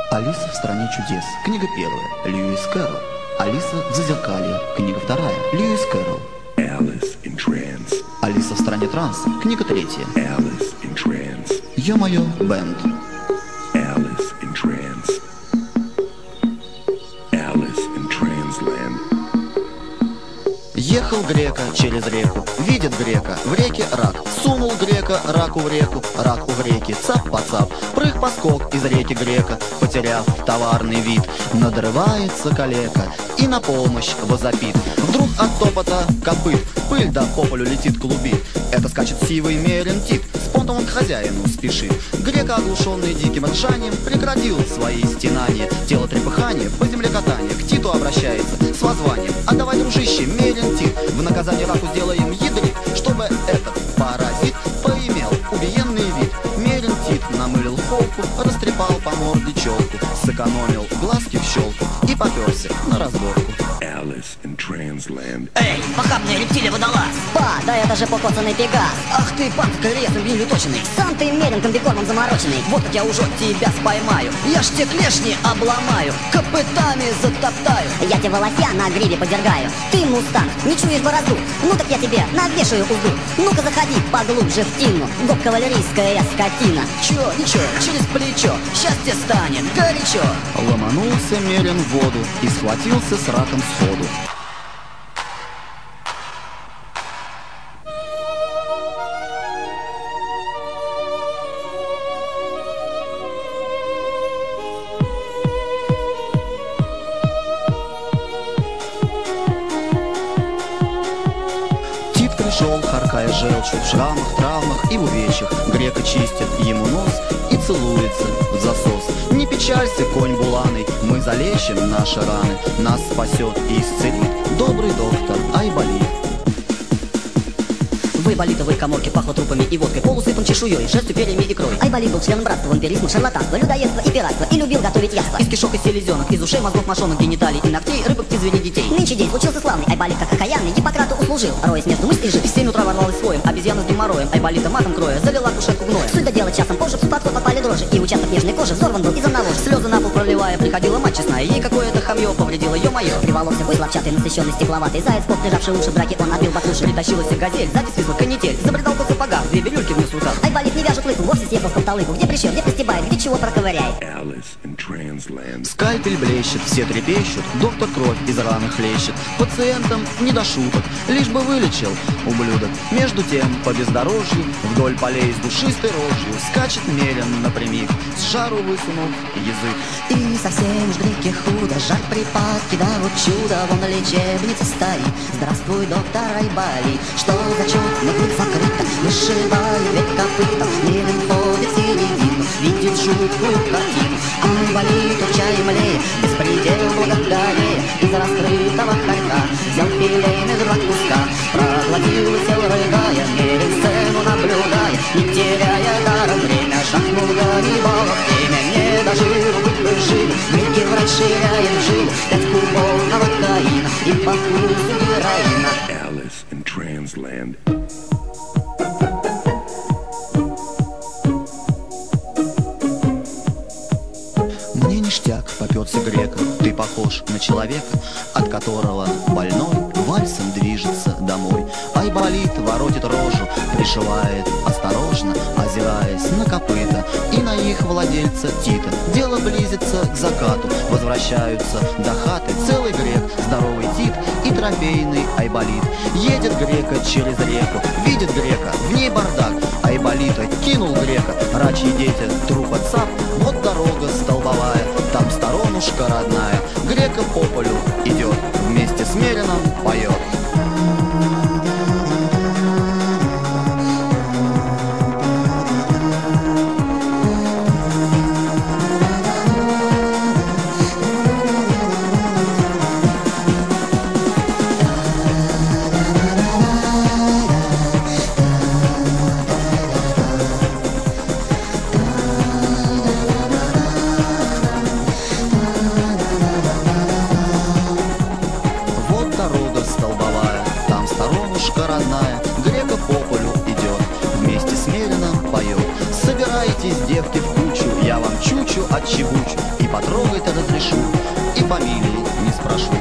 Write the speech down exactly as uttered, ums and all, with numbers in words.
Алиса в стране чудес. Книга первая. Льюис Кэрролл. Алиса в зазеркалье. Книга вторая. Льюис Кэрролл. Alice in Trance. Алиса в стране транса. Книга третья. Alice in Trance. Ё-моё, бэнд. Alice in Trance. Alice in Transland. Ехал грека через реку, видит грека, в реке рак. Сунул грека раку в реку, раку в реке, цап-пацап. Прыг-поскок из реки грека, потеряв товарный вид. Надрывается калека и на помощь возопит. Вдруг от топота копыт пыль да по полю летит клубит. Это скачет сивый мерин тип, с понтом он к хозяину спешит. Грека, оглушенный диким ржанием, прекратил свои стенания. Тело трепыхание, по земле катание, к Титу обращается с воззванием: а давай, дружище, мерин тип, в наказание раку сделаем ядрит, чтобы этот паразит поимел убиенный вид. Мерин тип намылил холку, растрепал по морде челку, сэкономил глазки в щелку и попёрся на разборку. Alice in Transland. Эй, похабная рептилия водолаз! Па, да это же покоцанный пегас. Ах ты, панка, ресом бенью точный! Сам ты мерен комбикормом замороченный. Вот как я уже тебя споймаю. Я ж те клешни обломаю, копытами затоптаю. Я тебе волося на гриве подергаю. Ты, мустанг, не чуешь борозду? Ну так я тебе навешаю узду. Ну-ка заходи поглубже в тину, гоп-кавалерийская скотина. Чё, ничего, через плечо, счастье станет горячо. Ломанулся мерин в воду и схватился с раком сходу. Тит пришел, харкая желчью, в шрамах, травмах и в увечьях. Грека чистит ему нос и целуется в засос. Не печалься, конь буланый, мы залечим наши раны. Нас спасет и исцелит добрый доктор Айболит. В айболитовой коморке пахло трупами и водкой, пол усыпан чешуей, шерстью, перьями и икрой. Айболит был членом братства, вампиризма, шарлатанства, людоедства и пиратства и любил готовить яства. Из кишок и селезенок, из ушей, мозгов, мошонок, гениталий и ногтей, рыбок, извини, детей. Нынче день случился славный, Айболит как окаянный Гиппократу услужил, роясь между мыслей жив. В семь утра ворвалась своим, обезьяна с геморроем, айболита матом кроя, залила кушетку гноем. Суть до дела часом позже, в подход попали дрожжи, и участок нежной кожи взорван был из одного же. Слезы на пол проливая, приходила мать честная, ей какое-то хамье повредило, ё-моё. Приволокся бык ловчатый, насыщенный стекловатый заяц, поп, лежавший уши в драке, он отбил баклуши. Притащилась газель, сзади свистла канитель, забредал по сапогам, две бирюльки внес в руках. Айболит не вяжет лыку, вовсе съехал в панталыку. Где прищёт, где пристебает, где чего проковыряет. Alice in Transland. Скальпель блещет, все трепещут, доктор кровь из раны хлещет. Пациентам не до шуток, лишь бы вылечил ублюдок. Между тем, по бездорожью, вдоль полей с душистой рожью, скачет мерин напрямик, с жару высунув язык. И совсем уж греки худо, жаль припадки, да вот чудо, вон на лечебнице стоит. Здравствуй, доктор Айболит, что за чёрт, но тут закрыто, вышибая ведь копытом, мерин ходит в середину, видит жуткую картину. Айболит, урча и млея, беспредел благодарнее, из раскрытого хорька взял филейный два куска, проглотил и сел рыгая, мерин сцену наблюдая, не теряя даром время, шахнул ганнибала в теме. Не до жиру быть бы жили, греки врач ширяем жилу, пять кубов новокаина и по вкусу героина. Alice in Transland. Мне ништяк, попёрся грека, ты похож на человека, от которого больной вальсом движется домой. Айболит воротит рожу, пришивает осторожно, озираясь на копыта и на их владельца Тита. Дело близится к закату, возвращаются до хаты целый грек, здоровый Тит и трофейный Айболит. Едет грека через реку, видит грека, в ней бардак. Айболита кинул грека, рачьи дети, труп отцап. Вот дорога столбовая, там сторонушка родная. Грека по полю идет, вместе с мерином поет. отчебучу, и потрогать разрешу, и фамилии не спрошу.